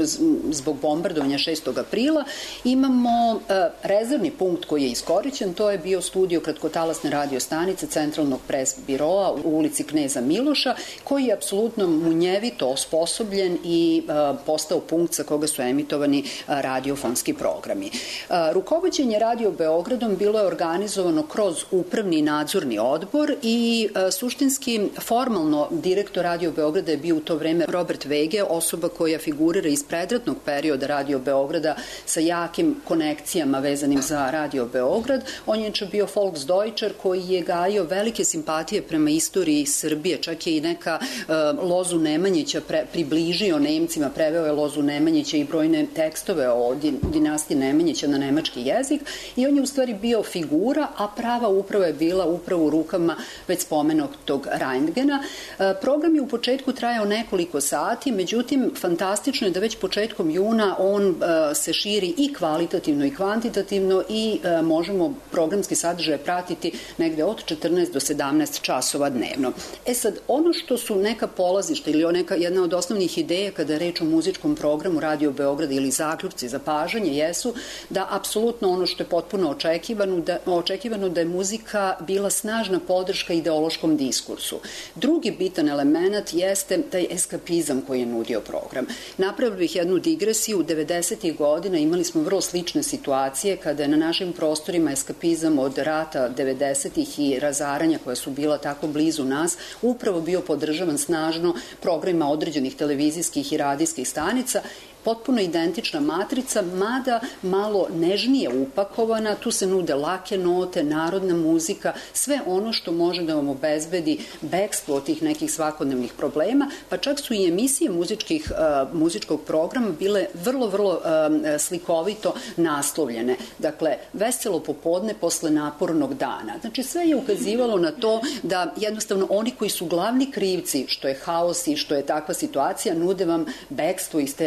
S8: zbog bombardovanja šestog aprila. Imamo e, rezervni punkt koji je iskorišćen, to je bio studio kratkotalasne radio stanice Centralnog pres biroa u ulici Kneza Miloša, koji je apsolutno munjevito osposobljen i e, postao punkt sa koga su emitovani e, radiofonski programi. E, rukovođenje Radio Beogradom bilo je organizovano kroz upravni i nadzorni odbor i e, suštinski formalno direktor Radio Beograda je bio u to vreme Robert Vege, osoba koja figurira iz predratnog perioda Radio Beograda sa jakim konekcijama vezanim za Radio Beograd. On je inače bio Volksdeutscher koji je gajio velike simpatije prema istoriji Srbije, čak je i neka uh, Lozu Nemanjića pre, približio Nemcima, preveo je Lozu Nemanjića i brojne tekstove o din, dinastiji Nemanjića na nemački jezik i on je u stvari bio figura, a prava uprava je bila upravo u rukama već spomenutog Reintgena. Uh, program je u početku trajao nekoliko sati, međutim, fantastično je da već početkom juna on uh, se širi i kvalitativno i kvantitativno i uh, možemo programski sadržaj pratiti negde od četrnaest do sedamnaest časova dnevno. E sad, ono što su neka polazišta ili neka, jedna od osnovnih ideja kada je reč o muzičkom programu Radio Beograda ili zaključci za pažanje jesu da apsolutno ono što je potpuno očekivano da, očekivano da je muzika bila snažna podrška ideološkom diskursu. Drugi bitan element jeste taj eskapizam koji je nudio program. Napravio bih jednu digresiju. devedesetih godina imali smo vrlo slične situacije kada je na našim prostorima eskapizam od rata devedesetih i razaranja koja su bila tako blizu nas upravo bio podržavan snažno programima određenih televizijskih i radijskih stanica. Potpuno identična matrica, mada malo nežnije upakovana, tu se nude lake note, narodna muzika, sve ono što može da vam obezbedi bekstvo od tih nekih svakodnevnih problema, pa čak su i emisije muzičkih, uh, muzičkog programa bile vrlo, vrlo uh, slikovito naslovljene. Dakle, veselo popodne posle napornog dana. Znači, sve je ukazivalo na to da jednostavno oni koji su glavni krivci, što je haos i što je takva situacija, nude vam bekstvo iz te realnosti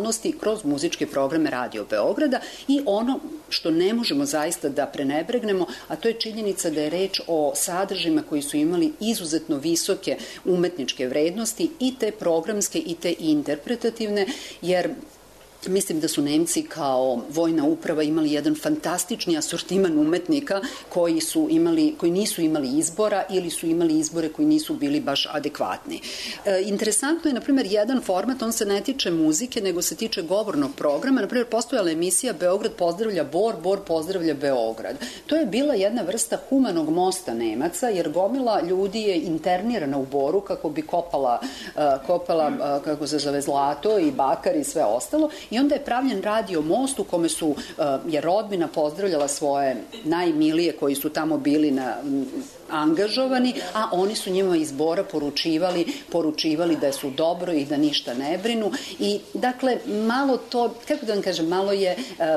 S8: aktualnosti kroz muzičke programe Radio Beograda i ono što ne možemo zaista da prenebregnemo, a to je činjenica da je reč o sadržajima koji su imali izuzetno visoke umetničke vrednosti i te programske i te interpretativne, jer mislim da su Nemci kao vojna uprava imali jedan fantastični asortiman umetnika koji su imali, koji nisu imali izbora ili su imali izbore koji nisu bili baš adekvatni. E, interesantno je, na primjer, jedan format, on se ne tiče muzike, nego se tiče govornog programa. Na primjer, postojala emisija Beograd pozdravlja Bor, Bor pozdravlja Beograd. To je bila jedna vrsta humanog mosta Nemaca, jer gomila ljudi je internirana u Boru kako bi kopala, uh, kopala uh, kako se zove, zlato i bakar i sve ostalo. I onda je pravljen radio most u kome su, je rodbina pozdravljala svoje najmilije koji su tamo bili na, angažovani, a oni su njima iz Bora poručivali, poručivali da su dobro i da ništa ne brinu. I dakle, malo to, kako da vam kažem, malo je...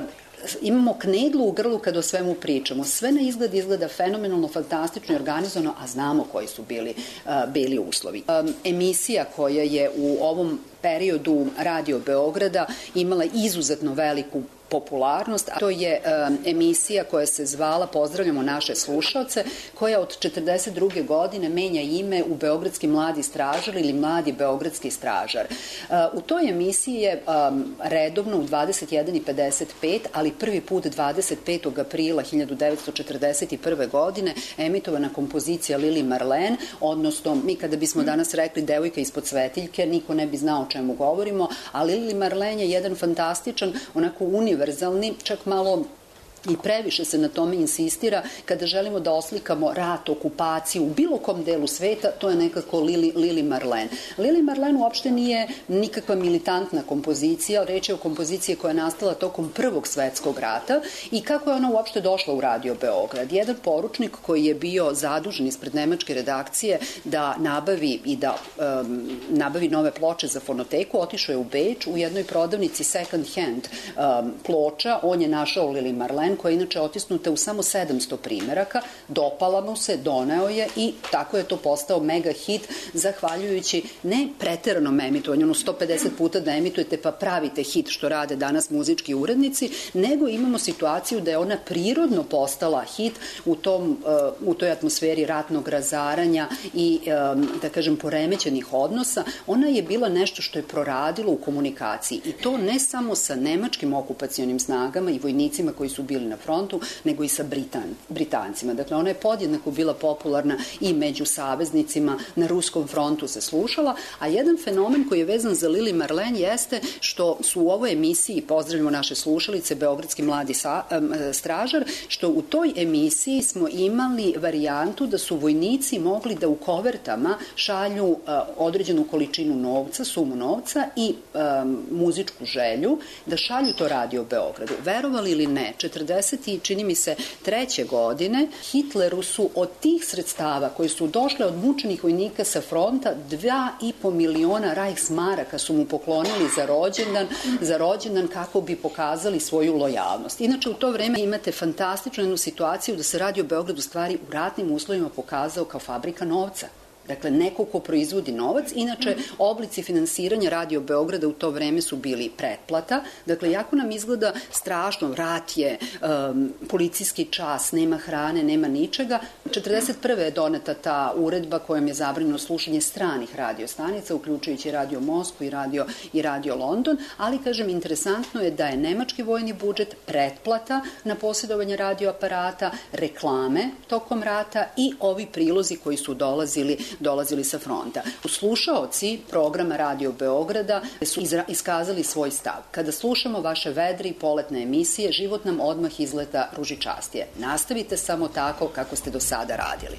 S8: imamo knedlu u grlu kad o svemu pričamo. Sve na izgled izgleda fenomenalno, fantastično i organizovano, a znamo koji su bili, bili uslovi. Emisija koja je u ovom periodu Radio Beograda imala izuzetno veliku popularnost, a to je um, emisija koja se zvala Pozdravljamo naše slušaoce, koja od četrdeset druge godine menja ime u Beogradski mladi stražar ili Mladi beogradski stražar. Uh, u toj emisiji je um, redovno u dvadeset jedan i pedeset pet, ali prvi put dvadeset petog aprila hiljadu devetsto četrdeset prve godine emitovana kompozicija Lili Marlen, odnosno mi kada bismo danas rekli devojka ispod svetiljke, niko ne bi znao o čemu govorimo, ali Lili Marlen je jedan fantastičan, onako univerzalni, čak malo i previše se na tome insistira kada želimo da oslikamo rat, okupaciju u bilo kom delu sveta, to je nekako Lili, Lili Marlen. Lili Marlen uopšte nije nikakva militantna kompozicija, reč je o kompoziciji koja je nastala tokom Prvog svetskog rata i kako je ona uopšte došla u Radio Beograd. Jedan poručnik koji je bio zadužen ispred nemačke redakcije da nabavi i da um, nabavi nove ploče za fonoteku, otišao je u Beč u jednoj prodavnici second hand um, ploča, on je našao Lili Marlen koja je inače otisnuta u samo sedamsto primeraka, dopala mu se, doneo je i tako je to postao mega hit, zahvaljujući ne preteranom emitovanju, ono sto pedeset puta da emitujete pa pravite hit što rade danas muzički urednici, nego imamo situaciju da je ona prirodno postala hit u, tom, uh, u toj atmosferi ratnog razaranja i, um, da kažem, poremećenih odnosa. Ona je bila nešto što je proradilo u komunikaciji i to ne samo sa nemačkim okupacionim snagama i vojnicima koji su bili na frontu, nego i sa Britan, Britancima. Dakle, ona je podjednako bila popularna i među saveznicima, na ruskom frontu se slušala, a jedan fenomen koji je vezan za Lili Marlen jeste što su u ovoj emisiji, pozdravljamo naše slušalice, Beogradski mladi sa, um, stražar, što u toj emisiji smo imali varijantu da su vojnici mogli da u kovertama šalju uh, određenu količinu novca, sumu novca i um, muzičku želju, da šalju to Radio Beogradu. Verovali ili ne, četrdeset i čini mi se treće godine, Hitleru su od tih sredstava koji su došle od mučenih vojnika sa fronta dva i po miliona Reichsmaraka su mu poklonili za rođendan, za rođendan kako bi pokazali svoju lojalnost. Inače, u to vreme imate fantastičnu jednu situaciju da se Radio Beograd u stvari u ratnim uslovima pokazao kao fabrika novca. Dakle, neko ko proizvodi novac. Inače, oblici finansiranja Radio Beograda u to vreme su bili pretplata. Dakle, jako nam izgleda strašno, rat je, um, policijski čas, nema hrane, nema ničega. četrdeset prve je doneta ta uredba kojom je zabranjeno slušanje stranih radiostanica, uključujući Radio Moskvu i Radio, i Radio London, ali, kažem, interesantno je da je nemački vojni budžet pretplata na posjedovanje radioaparata, reklame tokom rata i ovi prilozi koji su dolazili dolazili sa fronta. Slušaoci programa Radio Beograda su iskazali svoj stav. Kada slušamo vaše vedre i poletne emisije, život nam odmah izleta ružičastije. Nastavite samo tako kako ste do sada radili.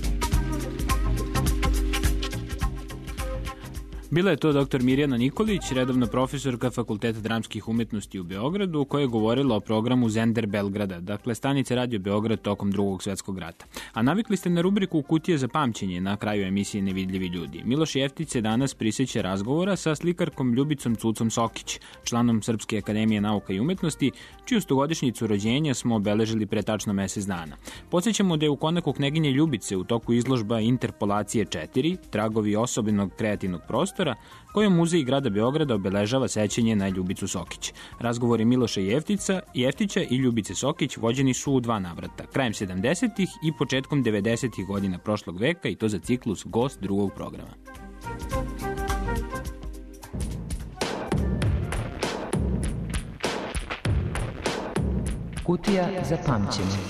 S4: Bila je to doktor Mirjana Nikolić, redovna profesorka Fakulteta dramskih umetnosti u Beogradu, koja je govorila o programu Zender Belgrada, dakle stanice Radio Beograd tokom Drugog svetskog rata. A navikli ste na rubriku Kutije za pamćenje na kraju emisije Nevidljivi ljudi. Miloš Jeftić se danas prisjeća razgovora sa slikarkom Ljubicom Cucom Sokić, članom Srpske akademije nauka i umetnosti, čiju stogodišnjicu rođenja smo obeležili pre tačno mesec dana. Podsjećamo da je u konaku knjeginje Ljubice u toku izložba Interpolacije četiri, tragovi osobenog kreativnog prostora, prostora kojom Muzej grada Beograda obeležava sećanje na Ljubicu Sokić. Razgovori Miloša Jeftica, Jeftića i Ljubice Sokić vođeni su u dva navrata, krajem sedamdesetih i početkom devedesetih godina prošlog veka, i to za ciklus Gost drugog programa.
S9: Kutija za pamćenje.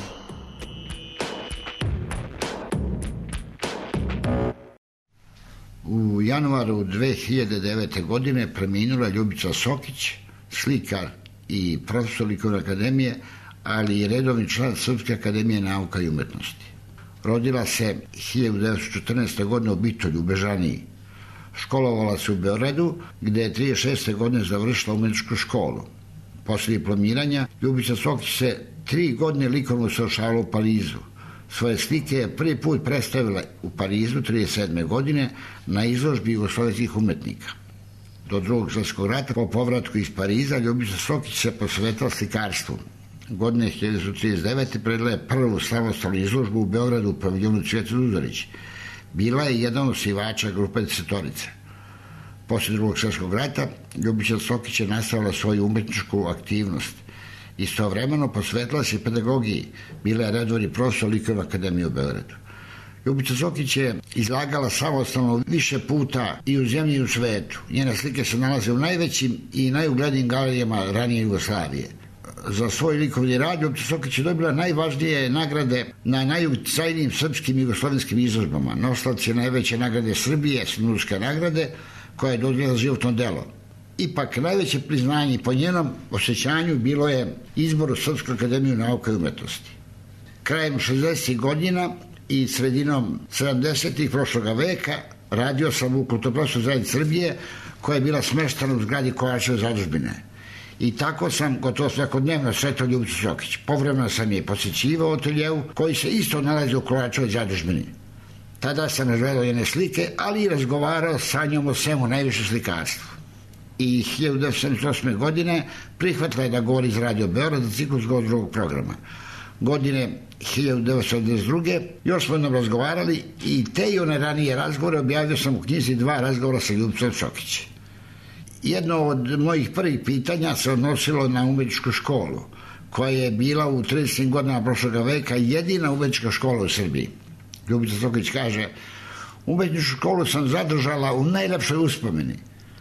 S10: U januaru dve hiljade devete. godine preminula Ljubica Sokić, slikar i profesor Likovne akademije, ali i redovni član Srpske akademije nauka i umetnosti. Rodila se hiljadu devetsto četrnaeste. godine u Bitolju, u Bežaniji. Školovala se u Beogradu, gde je trideset šeste. godine završila umetničku školu. Posle diplomiranja, Ljubica Sokić se tri godine likovno usavršavala u Parizu. Svoje slike je prvi put predstavila u Parizu trideset sedme. godine na izložbi jugoslovenskih umetnika. Do drugog svjetskog rata, po povratku iz Pariza, Ljubica Sokić se posvetila slikarstvu. Godine hiljadu devetsto trideset devete. predala je prvu samostalnu izložbu u Beogradu u paviljonu Cvijeta Dudorić. Bila je jedan od osnivača grupe Desetorice. Posle drugog svjetskog rata, Ljubica Sokić je nastavila svoju umetničku aktivnost. Istovremeno posvetila se pedagogiji, bila je redovni profesor Likovne akademije u Beogradu. Ljubica Sokić je izlagala samostalno više puta i u zemlji i u svetu. Njene slike se nalaze u najvećim i najuglednijim galerijama ranije Jugoslavije. Za svoj likovni rad Ljubica Sokić je dobila najvažnije nagrade na najuticajnijim srpskim i jugoslovenskim izložbama. Nosilac je najveće nagrade Srbije, Smiluške nagrade, koja je dodijeljena za životno delo. Ipak, najveće priznanje po njenom osjećanju bilo je izbor u Srpsku akademiju nauka i umetnosti. Krajem šezdesetih. godina i sredinom sedamdesetih. prošloga veka radio sam u Kulturno-prosvetnoj zajednici Srbije, koja je bila smeštena u zgradi Kovačeve zadužbine. I tako sam gotovo svakodnevno sretao Ljubicu Sokić. Povremeno sam je posjećivao u ateljevu, koji se isto nalazi u Kovačevoj zadužbini. Tada sam razgledao njene slike, ali i razgovarao sa njom o svemu, najviše slikarstvu. I hiljadu devetsto sedamdeset osme. godine prihvatila je da govori iz Radio Beograd za ciklus Gost drugog programa. Godine hiljadu devetsto sedamdeset druge. još smo nam razgovarali i te i one ranije razgovore objavio sam u knjizi Dva razgovora sa Ljubicom Sokić. Jedno od mojih prvih pitanja se odnosilo na umetničku školu, koja je bila u tridesetim godinama prošloga veka jedina umetnička škola u Srbiji. Ljubica Sokić kaže: umetničku školu sam zadržala u najlepšoj uspomeni.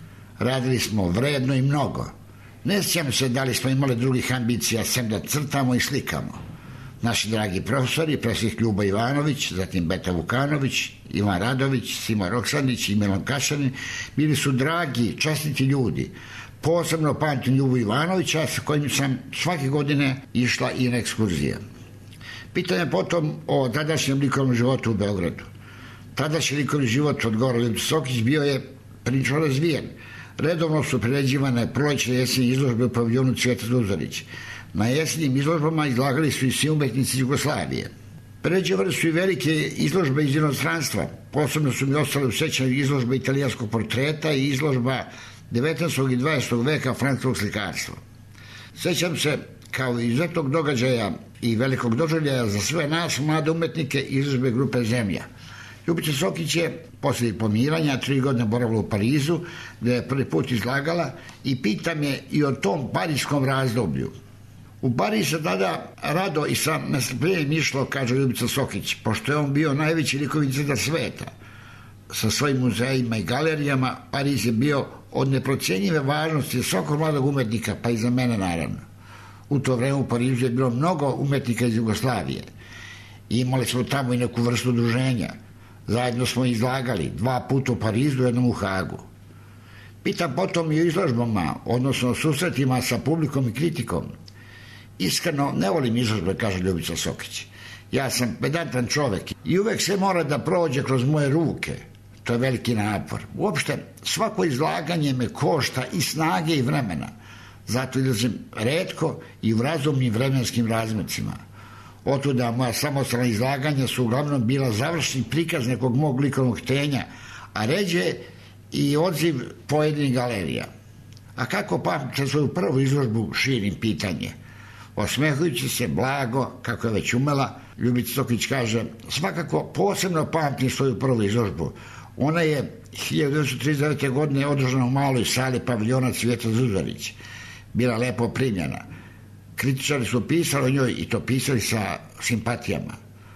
S10: Radili smo vredno i mnogo. Ne sjećam se da li smo imali drugih ambicija sem da crtamo i slikamo. Naši dragi profesori, pre svih Ljuba Ivanović, zatim Beta Vukanović, Ivan Radović, Sima Roksanić i Milan Kašanin, bili su dragi, čestiti ljudi. Posebno pamtim Ljubu Ivanovića, sa kojim sam svake godine išla i na ekskurzije. Pitanje potom o tadašnjem likovnom životu u Beogradu. Tadašnji likovni život, odgovara Ljubica Sokić, bio je prilično razvijen. Redovno su priređivane prolećne jesenje izložbe u paviljonu Cvijeta Dudorić. Na jesenjim izložbama izlagali su i svi umetnici Jugoslavije. Priređivane su i velike izložbe iz inostranstva. Posebno su mi ostale u sećanju izložba italijanskog portreta i izložba devetnaestog i dvadesetog veka francuskog slikarstva. Sećam se kao izuzetnog događaja i velikog doživljaja za sve nas mlade umetnike izložbe grupe Zemlja. Ljubica Sokić je posle diplomiranja tri godine boravila u Parizu, gde je prvi put izlagala, i pita me i o tom parijskom razdoblju. U Pariz se tada rado i sa nestrpljenjem išlo, kaže Ljubica Sokić, pošto je on bio najveći likovni centar sveta. Sa svojim muzejima i galerijama Pariz je bio od neprocenjive važnosti svakog mladog umetnika, pa i za mene naravno. U to vreme u Parizu je bilo mnogo umetnika iz Jugoslavije. Imali smo tamo i neku vrstu udruženja. Zajedno smo izlagali dva puta u Parizu, jednom u Hagu. Pitam potom i o izložbama, odnosno o susretima sa publikom i kritikom. Iskreno, ne volim izložbe, kaže Ljubica Sokić. Ja sam pedantan čovek i uvek sve mora da prođe kroz moje ruke. To je veliki napor. Uopšte, svako izlaganje me košta i snage i vremena. Zato izlazim retko i u razumnim vremenskim razmacima. Otuda moja samostalna izlaganja su uglavnom bila završni prikaz nekog mog likovnog htenja, a ređe i odziv pojedinih galerija. A kako pamtim svoju prvu izložbu, širim pitanje. Osmehujući se blago, kako je već umela, Ljubica Sokić kaže: svakako posebno pamtim svoju prvu izložbu. Ona je hiljadu devetsto trideset devete. godine održana u maloj sali paviljona Cvijeta Zuzarić. Bila lepo primljena. Kritičari su pisali o njoj i to pisali sa simpatijama.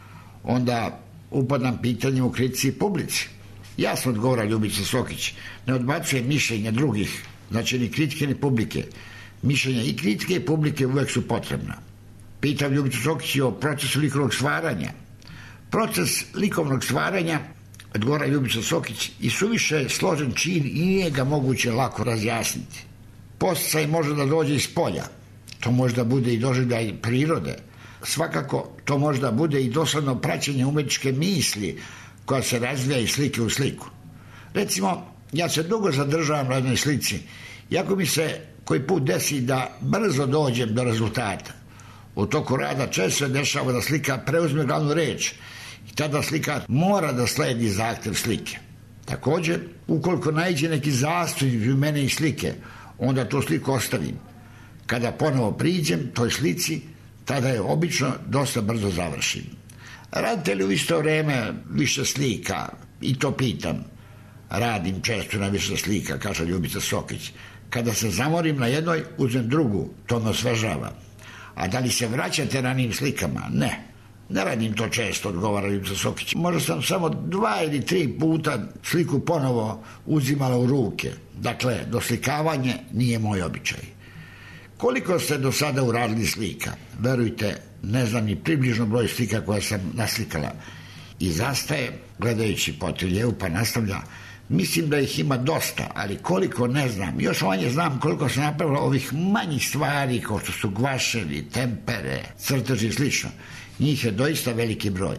S10: Onda upadam pitanjem u kritici i publici. Jasno odgovara Ljubica Sokić. Ne odbacuje mišljenja drugih, znači ni kritike ni publike. Mišljenja i kritike i publike uvek su potrebna. Pitam Ljubicu Sokić o procesu likovnog stvaranja. Proces likovnog stvaranja, odgovara Ljubica Sokić, i suviše složen čin i nije ga moguće lako razjasniti. Podsticaj može da dođe iz polja. To može da bude i doživljaj prirode. Svakako to može da bude i dosledno praćenje umetničke misli koja se razvija iz slike u sliku. Recimo, ja se dugo zadržavam na jednoj slici, iako mi se koji put desi da brzo dođem do rezultata. U toku rada često se dešava da slika preuzme glavnu reč i tada slika mora da sledi zahtev slike. Također, ukoliko naiđe neki zastoj između mene i slike, onda tu sliku ostavim. Kada ponovo priđem toj slici, tada je obično dosta brzo završim. Radite li u isto vreme više slika? I to pitam. Radim često na više slika, kaže Ljubica Sokić. Kada se zamorim na jednoj, uzmem drugu, to me osvežava. A da li se vraćate ranijim slikama? Ne. Ne radim to često, odgovara Ljubica Sokić. Možda sam samo dva ili tri puta sliku ponovo uzimala u ruke. Dakle, doslikavanje nije moj običaj. Koliko ste do sada uradili slika? Verujte, ne znam ni približno broj slika koje sam naslikala. I zastaje, gledajući po ateljeu, pa nastavlja. Mislim da ih ima dosta, ali koliko ne znam. Još manje znam koliko sam napravila ovih manjih stvari, kao što su gvaševi, tempere, crteži i slično. Njih je doista veliki broj.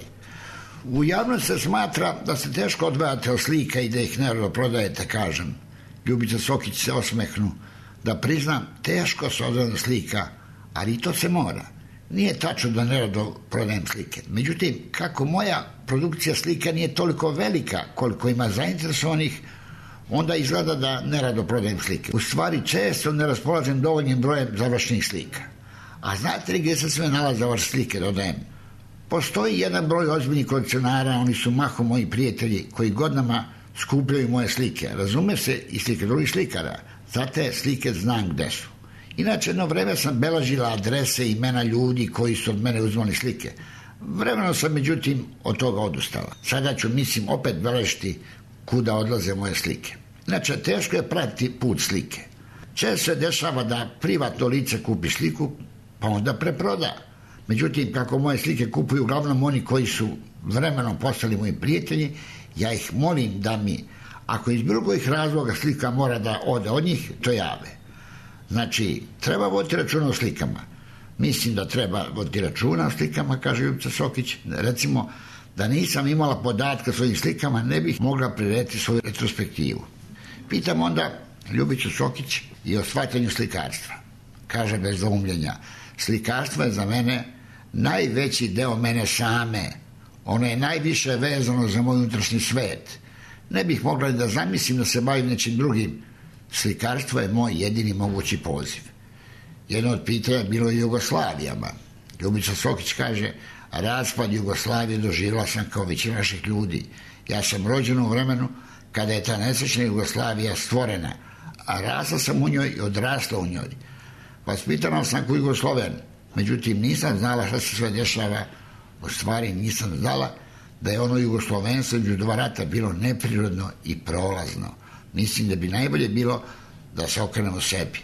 S10: U javnosti se smatra da se teško odvajate od slika i da ih nerado prodajete, kažem. Ljubica Sokić se osmehnu. Da priznam, teško se odvajam slika, ali i to se mora. Nije tačno da nerado prodajem slike. Međutim, kako moja produkcija slika nije toliko velika koliko ima zainteresovanih, onda izgleda da nerado prodajem slike. U stvari, često ne raspolažem dovoljnim brojem završenih slika. A znate li gdje se sve nalaze vaše slike, dodajem? Postoji jedan broj ozbiljnih kolekcionara, oni su mahom moji prijatelji koji godinama skupljaju moje slike. Razume se i slike drugih slikara. Zate slike znam gde su. Inače, jedno vreme sam beležila adrese i imena ljudi koji su od mene uzmali slike. Vremeno sam, međutim, od toga odustala. Sada ću, mislim, opet beležiti kuda odlaze moje slike. Inače, teško je pratiti put slike. Često se dešava da privatno lice kupi sliku, pa onda preproda. Međutim, kako moje slike kupuju uglavnom oni koji su vremenom postali moji prijatelji, ja ih molim da mi, ako iz bilo kojih razloga slika mora da ode od njih, to jave. Znači, treba voditi računa o slikama. Mislim da treba voditi računa o slikama, kaže Ljubica Sokić. Recimo, da nisam imala podatka o svojim slikama, ne bih mogla prirediti svoju retrospektivu. Pitam onda Ljubicu Sokić i o shvatanju slikarstva. Kaže bez zaumljenja, slikarstvo je za mene najveći deo mene same. Ono je najviše vezano za moj unutrašnji svet. Ne bih mogla da zamislim da se bavim nečim drugim. Slikarstvo je moj jedini mogući poziv. Jedno od pitanja bilo je Jugoslavijama. Ljubica Sokić kaže, raspad Jugoslavije doživjela sam kao većina naših ljudi. Ja sam rođen u vremenu kada je ta nesrećna Jugoslavija stvorena, a rasla sam u njoj i odrasla u njoj. Vaspitana sam kao Jugosloven, međutim nisam znala šta se sve dešava. U stvari nisam znala da je ono jugoslovenstvo između dva rata bilo neprirodno i prolazno. Mislim da bi najbolje bilo da se okrenemo sebi.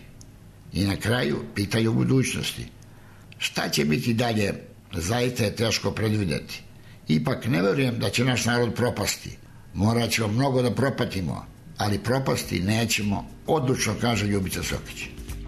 S10: I na kraju pitaju o budućnosti. Šta će biti dalje, zaista je teško predvidjeti. Ipak ne vjerujem da će naš narod propasti. Morat ćemo mnogo da propatimo, ali propasti nećemo, odlučno kaže Ljubica Sokić.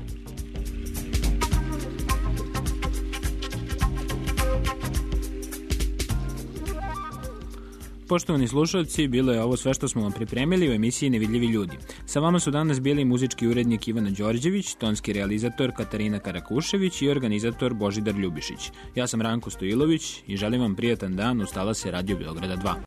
S4: Poštovani slušalci, bilo je ovo sve što smo vam pripremili u emisiji Nevidljivi ljudi. Sa vama su danas bili muzički urednik Ivana Đorđević, tonski realizator Katarina Karakušević i organizator Božidar Ljubišić. Ja sam Ranko Stojilović i želim vam prijatan dan uz talase Radio Beograda dva.